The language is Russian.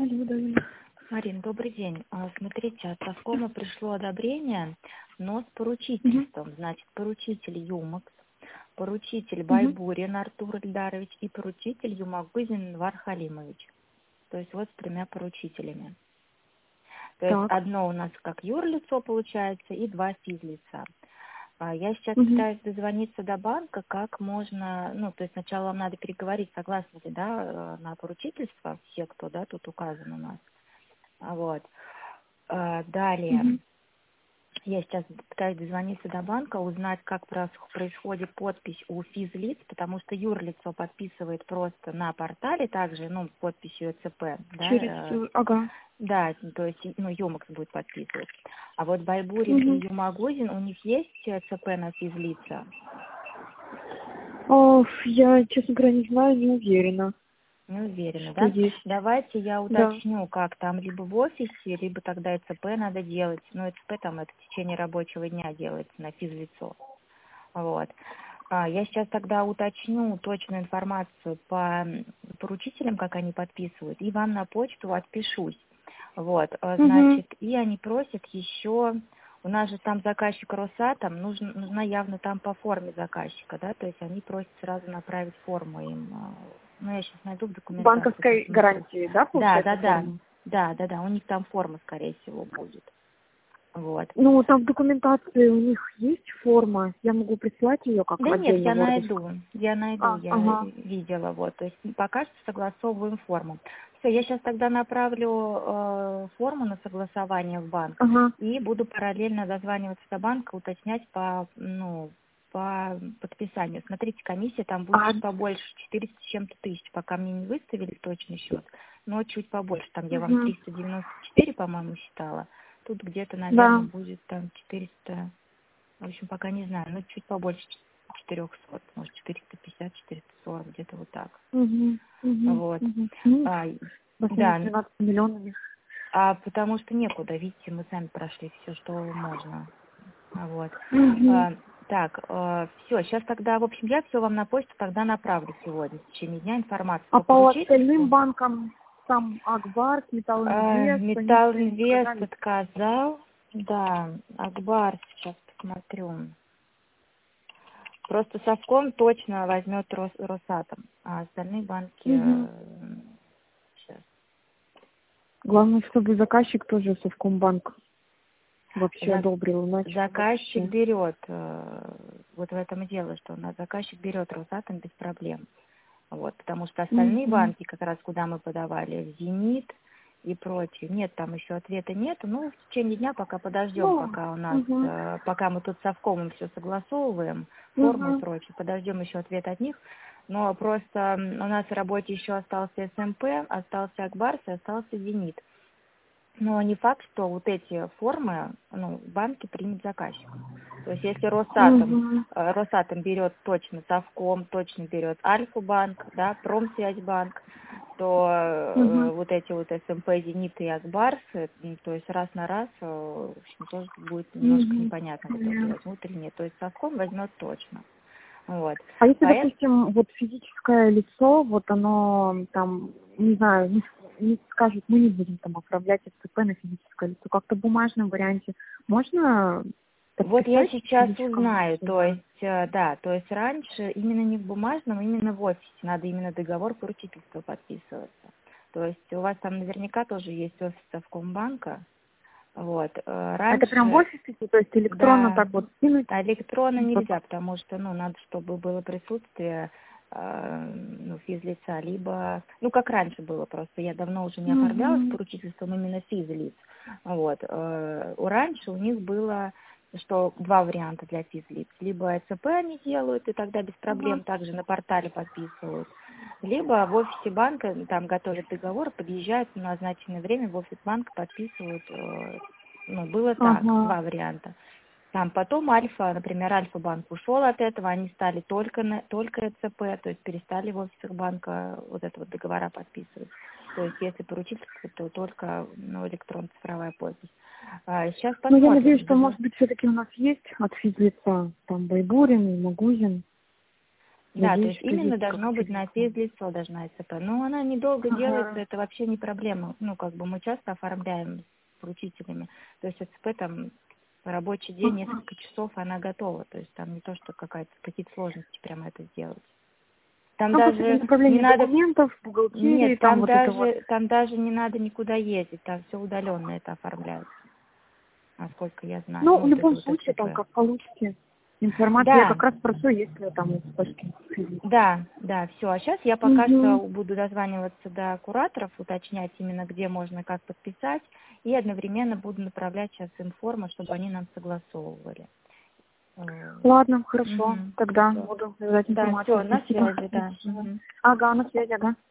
Алло, да, Юля. Марин, добрый день. Смотрите, от Совкома пришло одобрение, но с Мгм. поручительством. Значит, поручитель ЮМАКС, поручитель Мгм. Байбурин Артур Ильдарович и поручитель Юмагузин Анвар Халимович. То есть вот с тремя поручителями. То есть Так. одно у нас как юрлицо получается и два физлица. Я сейчас Мгм. пытаюсь дозвониться до банка, как можно, ну, то есть сначала вам надо переговорить, согласны ли, да, на поручительство, все, кто, да, тут указан у нас. Вот. Далее, Мгм. я сейчас пытаюсь дозвониться до банка, узнать, как происходит подпись у физлиц, потому что юрлицо подписывает просто на портале, также, ну, подписью ЭЦП, Через, да, ага. да, то есть, ну, Юмакс будет подписывать. А вот Байбурин и Мгм. Юмагузин, у них есть ЭЦП на физлица? Я, честно говоря, не знаю, не уверена, Не уверена, что да? есть. Давайте я Да. уточню, как там либо в офисе, либо тогда ЭЦП надо делать. Ну, ЭЦП там это в течение рабочего дня делается на физлицо. Вот. Я сейчас тогда уточню точную информацию по поручителям, как они подписывают, и вам на почту отпишусь. Вот, Угу. значит, и они просят еще, у нас же там заказчик Росатом, нужна явно там по форме заказчика, да, то есть они просят сразу направить форму им. Ну, я сейчас найду в документации, Банковской посмотрю. гарантии, да, Да, получается, да, да, форма? да, у них там форма, скорее всего, будет. Вот. Ну, там в документации у них есть форма. Я могу прислать ее как Да нет, отдельно вордовск. я найду, я Ага. видела, вот, то есть пока что согласовываем форму. Все, я сейчас тогда направлю форму на согласование в банк Ага. и буду параллельно дозваниваться до банка, уточнять по подписанию. Смотрите, комиссия там будет А, чуть побольше, 400 с чем-то тысяч, пока мне не выставили точный счет, но чуть побольше, там я вам угу. 394, по-моему, считала, тут где-то, наверное, Да. будет там 400. В общем, пока не знаю, но чуть побольше 400, может 450, 440, где-то вот так. Угу. Угу. Вот. Угу. Ну, А, по сравнению с да, 12 миллионами. потому что некуда, видите, мы сами прошли все, что можно. Вот. Угу. Так, все, сейчас тогда, в общем, я все вам на почту тогда направлю сегодня, в течение дня информацию А по по остальным поручительству. банкам, там Акбарс, Металлинвест, они Металл все не Инвест отказались. отказал, да, Акбар, сейчас посмотрю. Просто Совком точно возьмет Росатом, а остальные банки Угу. сейчас. Главное, чтобы заказчик тоже Совкомбанк вообще одобрил, иначе Заказчик вообще. берет, вот в этом и дело, что у нас заказчик берет Росатом без проблем. Вот, потому что остальные Угу. банки, как раз куда мы подавали, Зенит и прочее, нет, там еще ответа нет. Ну, в течение дня пока подождем, Ну, пока у нас, угу. пока мы тут с Совкомом все согласовываем, форму и Угу. прочее, подождем еще ответ от них. Но просто у нас в работе еще остался СМП, остался Акбарс и остался Зенит. Но не факт, что вот эти формы, ну, банки примет заказчик. То есть если Угу. Росатом берет точно Совком, точно берет Альфа-банк, да, Промсвязьбанк, то Угу. вот эти вот СМП, Зенит и Акбарс, то есть раз на раз, в общем, тоже будет немножко Угу. непонятно в итоге, возьмут или нет. То есть Совком возьмет точно. Вот. А если, Поэтому допустим, вот физическое лицо, вот оно там, не знаю, не скажет, мы не будем там оформлять СЦП на физическое лицо, как-то в бумажном варианте можно вот я подписать сейчас физическому узнаю, лицу, то да? есть, да, то есть раньше именно не в бумажном, а именно в офисе, надо именно договор поручительства подписываться. То есть у вас там наверняка тоже есть офис Совкомбанка, вот, А это прям в раньше, офисе, то есть электронно да, так вот скинуть? а электронно Вот нельзя, так. потому что, ну, надо, чтобы было присутствие, ну, физлица, либо, ну, как раньше было просто, я давно уже не оформляла с Угу. поручительством именно физлиц, вот, раньше у них было, что два варианта для физлиц, либо ЭЦП они делают, и тогда без проблем Угу. также на портале подписывают, либо в офисе банка, там готовят договор, подъезжают в назначенное время в офис банка, подписывают, ну, было так, Ага. два варианта. Там потом Альфа, например, Альфа-банк ушел от этого, они стали только ЭЦП, то есть перестали в офисах банка вот это вот договора подписывать. То есть если поручительство, то только, ну, электронно-цифровая подпись. Сейчас Ну, я надеюсь, что, посмотрим. может быть, все-таки у нас есть от физлица, там, Байбурин, Магузин. Да, то Надеюсь, есть что именно есть должно быть на физлицо должна СЦП. Но она недолго делается, Ага. это вообще не проблема. Ну, как бы мы часто оформляем с поручителями. То есть СЦП там рабочий день, Ага. несколько часов, она готова. То есть там не то, что какие-то сложности прямо это сделать. Там Ну, после даже не направления надо, документов, бухгалтерии, нет, там вот это вот. там даже не надо никуда ездить, там все удаленно это оформляется, насколько я знаю. Ну, Ну, в вот это любом вот случае, там, СЦП. как получите информацию, я Да, как раз спрошу, если там успешки. да, все. А сейчас я пока что Угу. буду дозваниваться до кураторов, уточнять именно, где можно как подписать, и одновременно буду направлять сейчас им форму, чтобы они нам согласовывали. Ладно, хорошо. Тогда Все. буду ждать Да, все, информацию. на Спасибо. связи, да. Мгм. Ага, на связи, ага.